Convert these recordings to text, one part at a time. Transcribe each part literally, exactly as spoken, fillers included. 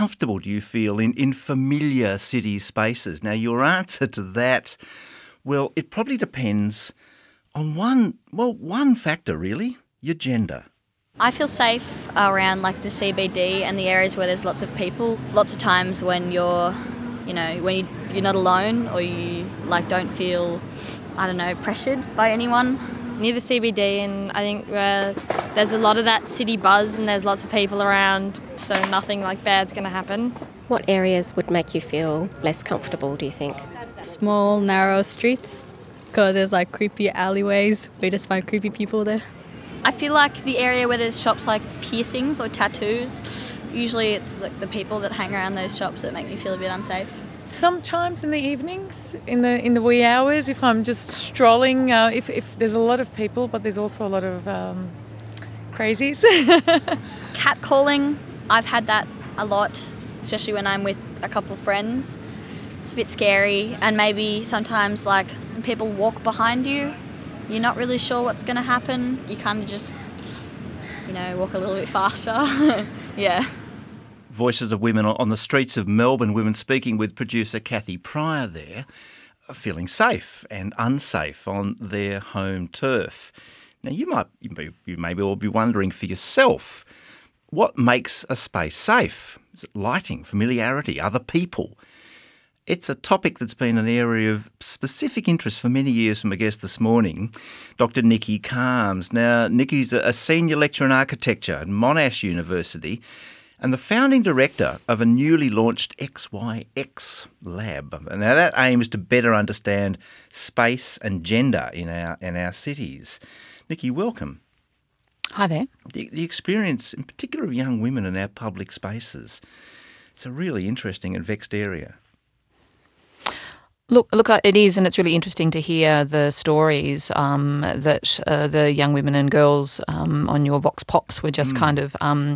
comfortable do you feel in, in familiar city spaces? Now, your answer to that, well, it probably depends on one, well, one factor really, your gender. I feel safe around like the C B D and the areas where there's lots of people. Lots of times when you're, you know, when you, you're not alone or you like don't feel, I don't know, pressured by anyone. Near the C B D, and I think uh, there's a lot of that city buzz and there's lots of people around, so nothing like bad's going to happen. What areas would make you feel less comfortable, do you think? Small, narrow streets, because there's like creepy alleyways. We just find creepy people there. I feel like the area where there's shops like piercings or tattoos, usually it's like the people that hang around those shops that make me feel a bit unsafe. Sometimes in the evenings, in the in the wee hours, if I'm just strolling, uh, if, if there's a lot of people, but there's also a lot of um, crazies. Catcalling, I've had that a lot, especially when I'm with a couple of friends. It's a bit scary, and maybe sometimes like when people walk behind you, you're not really sure what's going to happen. You kind of just, you know, walk a little bit faster. Yeah. Voices of women on the streets of Melbourne, women speaking with producer Kathy Pryor there, feeling safe and unsafe on their home turf. Now, you might, you may all be wondering for yourself, what makes a space safe? Is it lighting, familiarity, other people? It's a topic that's been an area of specific interest for many years from a guest this morning, Doctor Nikki Calmes. Now, Nikki's a senior lecturer in architecture at Monash University and the founding director of a newly launched X Y X lab. Now, that aims to better understand space and gender in our in our cities. Nikki, welcome. Hi there. The, the experience, in particular of young women in our public spaces, it's a really interesting and vexed area. Look, look, it is, and it's really interesting to hear the stories um, that uh, the young women and girls um, on your Vox Pops were just mm. kind of um,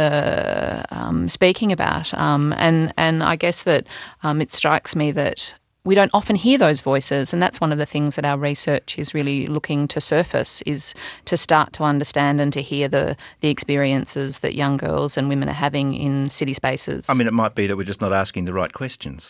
uh, um, speaking about. Um, and, and I guess that um, it strikes me that we don't often hear those voices, and that's one of the things that our research is really looking to surface, is to start to understand and to hear the, the experiences that young girls and women are having in city spaces. I mean, it might be that we're just not asking the right questions.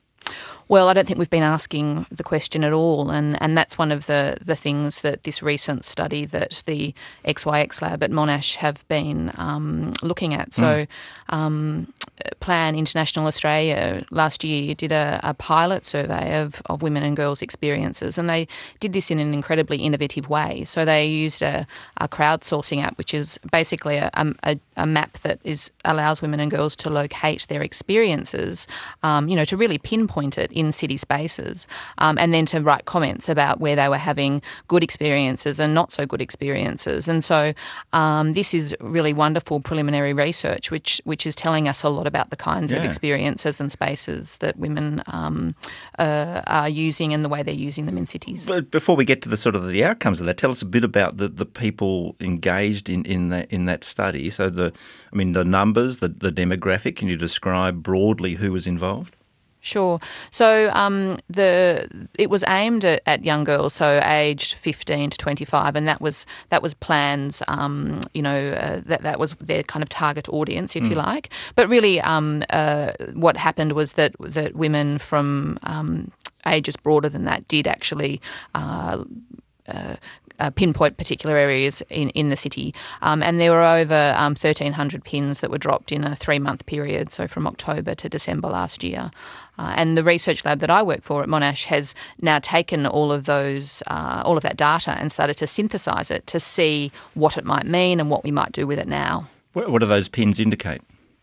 Well, I don't think we've been asking the question at all, and, and that's one of the, the things that this recent study that the X Y X lab at Monash have been um, looking at. So mm. um, Plan International Australia last year did a, a pilot survey of, of women and girls' experiences, and they did this in an incredibly innovative way. So they used a, a crowdsourcing app, which is basically a, a, a map that is allows women and girls to locate their experiences, um, you know, to really pinpoint it in city spaces, um, and then to write comments about where they were having good experiences and not so good experiences. And so um, this is really wonderful preliminary research, which which is telling us a lot about the kinds yeah. of experiences and spaces that women um, uh, are using and the way they're using them in cities. But before we get to the sort of the outcomes of that, tell us a bit about the, the people engaged in, in that in that study. So the, I mean, the numbers, the, the demographic. Can you describe broadly who was involved? Sure. So um, the it was aimed at, at young girls, so aged fifteen to twenty-five, and that was that was Plan's, um, you know, uh, that that was their kind of target audience, if mm. you like. But really, um, uh, what happened was that that women from um, ages broader than that did actually. Uh, uh, Uh, pinpoint particular areas in, in the city. Um, and there were over um, thirteen hundred pins that were dropped in a three-month period, so from October to December last year. Uh, and the research lab that I work for at Monash has now taken all of those, uh, all of that data and started to synthesise it to see what it might mean and what we might do with it now. What, what do those pins indicate?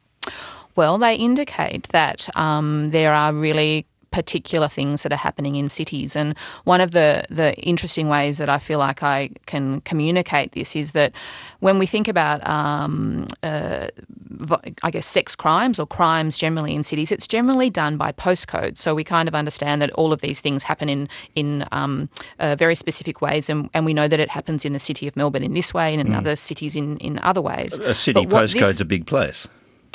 Well, they indicate that um, there are really particular things that are happening in cities. And one of the, the interesting ways that I feel like I can communicate this is that when we think about, um, uh, I guess, sex crimes or crimes generally in cities, it's generally done by postcode. So we kind of understand that all of these things happen in, in um, uh, very specific ways, and, and we know that it happens in the city of Melbourne in this way and in mm. other cities in, in other ways. A city postcode's a big place.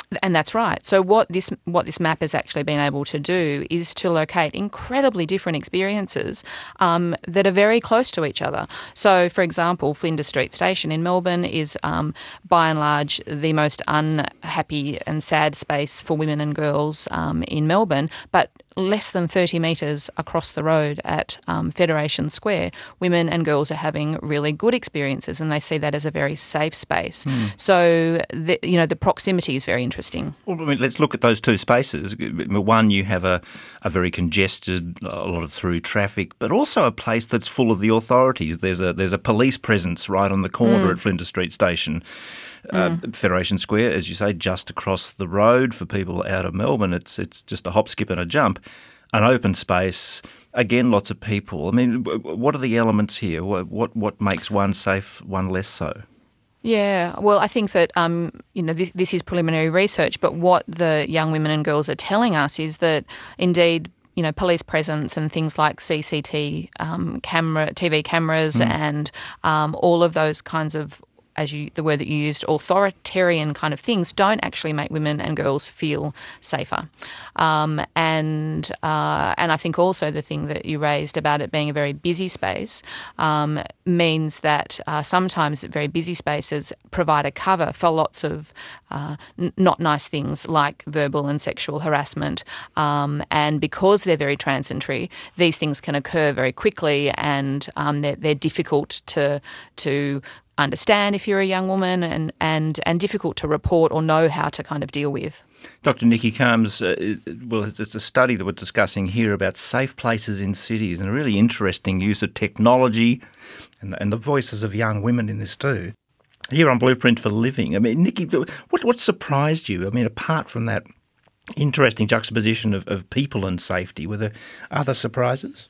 And that's right. So what this what this map has actually been able to do is to locate incredibly different experiences um, that are very close to each other. So, for example, Flinders Street Station in Melbourne is um, by and large the most unhappy and sad space for women and girls um, in Melbourne, but less than thirty metres across the road at um, Federation Square, women and girls are having really good experiences, and they see that as a very safe space. Mm. So, the, you know, the proximity is very interesting. Well, I mean, let's look at those two spaces. One, you have a, a very congested, a lot of through traffic, but also a place that's full of the authorities. There's a there's a police presence right on the corner mm. at Flinders Street Station. Uh, mm. Federation Square, as you say, just across the road for people out of Melbourne. It's it's just a hop, skip and a jump. An open space, again, lots of people. I mean, what are the elements here? What what, what makes one safe, one less so? Yeah, well, I think that, um, you know, this, this is preliminary research, but what the young women and girls are telling us is that, indeed, you know, police presence and things like C C T um, camera, T V cameras mm. and um, all of those kinds of, as you, the word that you used, authoritarian kind of things, don't actually make women and girls feel safer. Um, and uh, and I think also the thing that you raised about it being a very busy space um, means that uh, sometimes very busy spaces provide a cover for lots of uh, n- not nice things like verbal and sexual harassment. Um, and because they're very transitory, these things can occur very quickly, and um, they're, they're difficult to to understand if you're a young woman, and, and, and difficult to report or know how to kind of deal with. Doctor Nikki Combs, uh, well, it's a study that we're discussing here about safe places in cities and a really interesting use of technology and, and the voices of young women in this too. Here on Blueprint for Living, I mean, Nikki, what, what surprised you? I mean, apart from that interesting juxtaposition of, of people and safety, were there other surprises?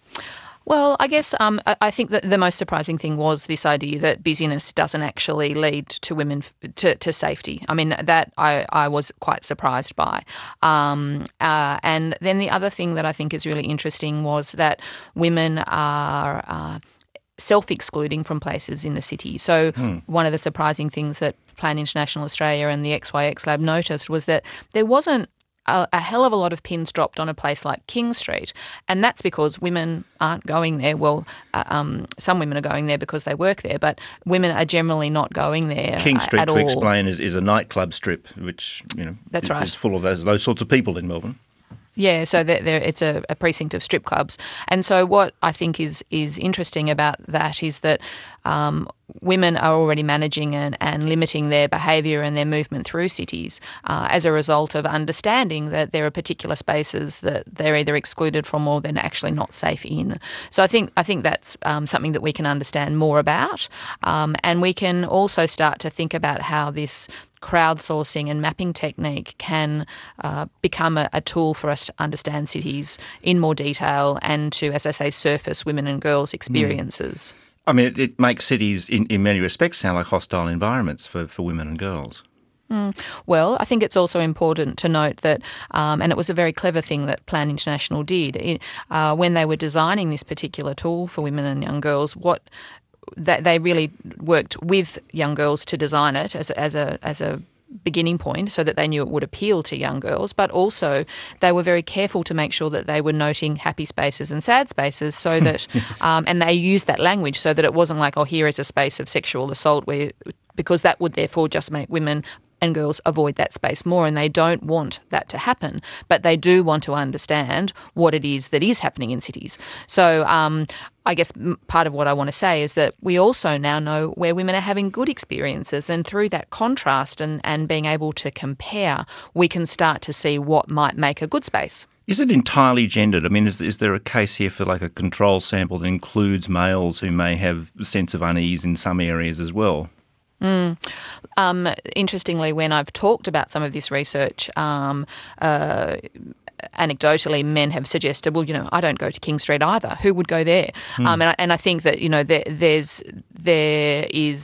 Well, I guess um, I think that the most surprising thing was this idea that busyness doesn't actually lead to women to, to safety. I mean, that I, I was quite surprised by. Um, uh, and then the other thing that I think is really interesting was that women are uh, self-excluding from places in the city. So hmm. one of the surprising things that Plan International Australia and the X Y X Lab noticed was that there wasn't A, a hell of a lot of pins dropped on a place like King Street, and that's because women aren't going there. Well, uh, um, some women are going there because they work there, but women are generally not going there. King Street, at to all. explain, is, is a nightclub strip, which you know that's is, right. is full of those those sorts of people in Melbourne. Yeah, so there, there, it's a, a precinct of strip clubs. And so what I think is is interesting about that is that um, women are already managing and, and limiting their behaviour and their movement through cities uh, as a result of understanding that there are particular spaces that they're either excluded from or they're actually not safe in. So I think I think that's um, something that we can understand more about, um, and we can also start to think about how this crowdsourcing and mapping technique can uh, become a, a tool for us to understand cities in more detail and to, as I say, surface women and girls' experiences. Mm. I mean, it, it makes cities, in, in many respects, sound like hostile environments for, for women and girls. Mm. Well, I think it's also important to note that, um, and it was a very clever thing that Plan International did, it, uh, when they were designing this particular tool for women and young girls, what that they really worked with young girls to design it as a, as a as a beginning point so that they knew it would appeal to young girls, but also they were very careful to make sure that they were noting happy spaces and sad spaces so that, yes. um, and they used that language so that it wasn't like, oh, here is a space of sexual assault, where because that would therefore just make women and girls avoid that space more, and they don't want that to happen, but they do want to understand what it is that is happening in cities. So um, I guess part of what I want to say is that we also now know where women are having good experiences, and through that contrast and, and being able to compare, we can start to see what might make a good space. Is it entirely gendered? I mean, is, is there a case here for like a control sample that includes males who may have a sense of unease in some areas as well? Mm. Um, interestingly, when I've talked about some of this research, um, uh, anecdotally, men have suggested, well, you know, I don't go to King Street either. Who would go there? Mm. Um, and, I, and I think that, you know, there, there's there is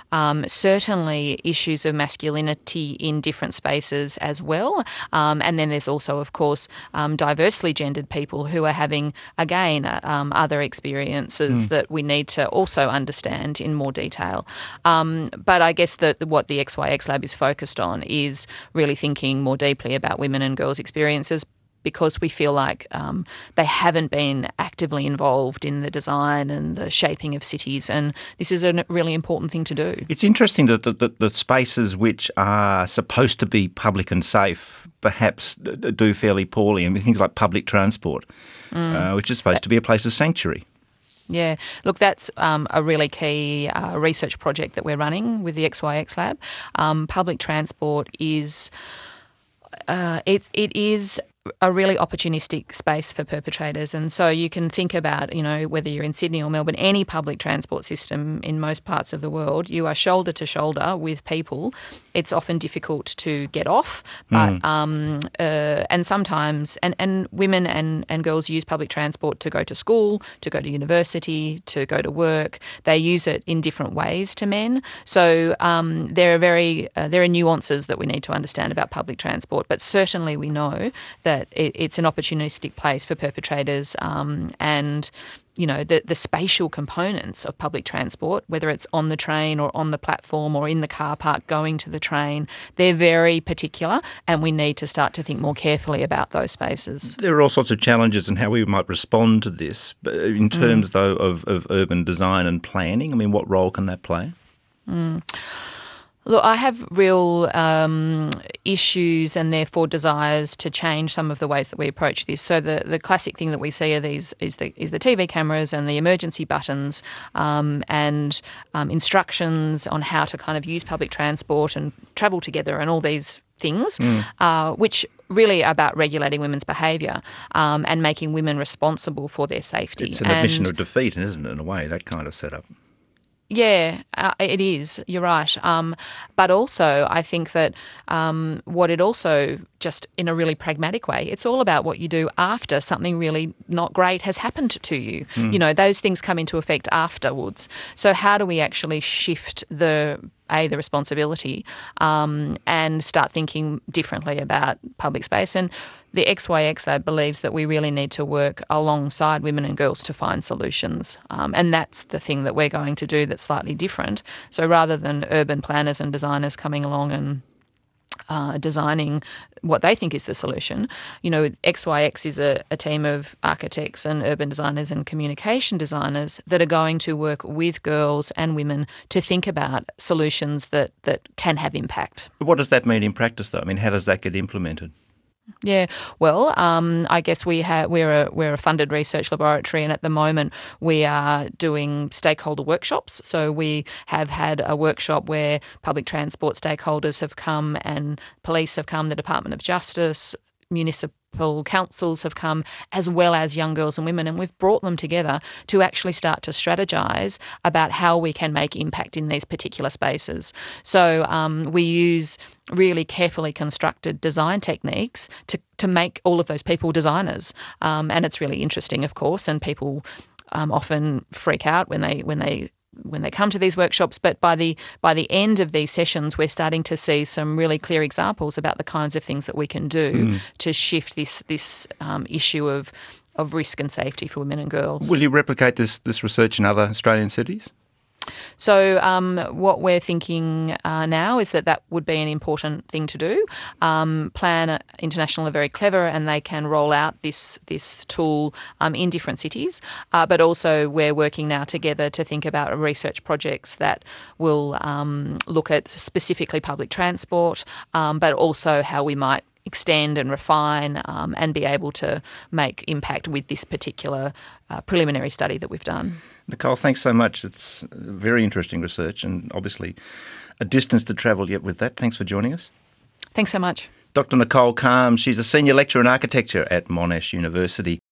Um, certainly issues of masculinity in different spaces as well. Um, and then there's also, of course, um, diversely gendered people who are having, again, uh, um, other experiences mm. that we need to also understand in more detail. Um, but I guess that what the X Y X Lab is focused on is really thinking more deeply about women and girls' experiences, because we feel like um, they haven't been actively involved in the design and the shaping of cities, and this is a really important thing to do. It's interesting that the, the, the spaces which are supposed to be public and safe perhaps do fairly poorly. I mean, things like public transport, mm. uh, which is supposed to be a place of sanctuary. Yeah, look, that's um, a really key uh, research project that we're running with the X Y X Lab. Um, public transport is uh, it it is. a really opportunistic space for perpetrators. And so you can think about, you know, whether you're in Sydney or Melbourne, any public transport system in most parts of the world, you are shoulder to shoulder with people. It's often difficult to get off, but mm. um, uh, and sometimes, and, and women and, and girls use public transport to go to school, to go to university, to go to work. They use it in different ways to men. So um, there are very, uh, there are nuances that we need to understand about public transport, but certainly we know that It, it's an opportunistic place for perpetrators, um, and you know the the spatial components of public transport, whether it's on the train or on the platform or in the car park going to the train, they're very particular, and we need to start to think more carefully about those spaces. There are all sorts of challenges in how we might respond to this, but in terms mm. though of, of urban design and planning, I mean, what role can that play? Mm. Look, I have real um, issues and therefore desires to change some of the ways that we approach this. So the, the classic thing that we see are these is the is the T V cameras and the emergency buttons um, and um, instructions on how to kind of use public transport and travel together and all these things, mm. uh, which really are about regulating women's behaviour um, and making women responsible for their safety. It's an and admission of defeat, isn't it, in a way, that kind of setup? Yeah, uh, it is. You're right. Um, but also, I think that um, what it also, just in a really pragmatic way, it's all about what you do after something really not great has happened to you. Mm. You know, those things come into effect afterwards. So how do we actually shift the A, the responsibility, um, and start thinking differently about public space? And the X Y X Lab believes that we really need to work alongside women and girls to find solutions. Um, and that's the thing that we're going to do that's slightly different. So rather than urban planners and designers coming along and Uh, designing what they think is the solution, you know, X Y X is a, a team of architects and urban designers and communication designers that are going to work with girls and women to think about solutions that, that can have impact. What does that mean in practice, though? I mean, how does that get implemented? Yeah, well, um, I guess we have we're a we're a funded research laboratory, and at the moment we are doing stakeholder workshops. So we have had a workshop where public transport stakeholders have come and police have come, the Department of Justice, municipal councils have come, as well as young girls and women, and we've brought them together to actually start to strategise about how we can make impact in these particular spaces. So um, we use really carefully constructed design techniques to, to make all of those people designers. Um, and it's really interesting, of course, and people um, often freak out when they when they when they come to these workshops, but by the by the end of these sessions, we're starting to see some really clear examples about the kinds of things that we can do mm. to shift this this um, issue of of risk and safety for women and girls. Will you replicate this this research in other Australian cities? So um, what we're thinking uh, now is that that would be an important thing to do. Um, Plan International are very clever, and they can roll out this this tool um, in different cities. Uh, but also we're working now together to think about research projects that will um, look at specifically public transport, um, but also how we might extend and refine um, and be able to make impact with this particular uh, preliminary study that we've done. Nicole, thanks so much. It's very interesting research and obviously a distance to travel yet with that. Thanks for joining us. Thanks so much. Doctor Nicole Calmes, she's a senior lecturer in architecture at Monash University.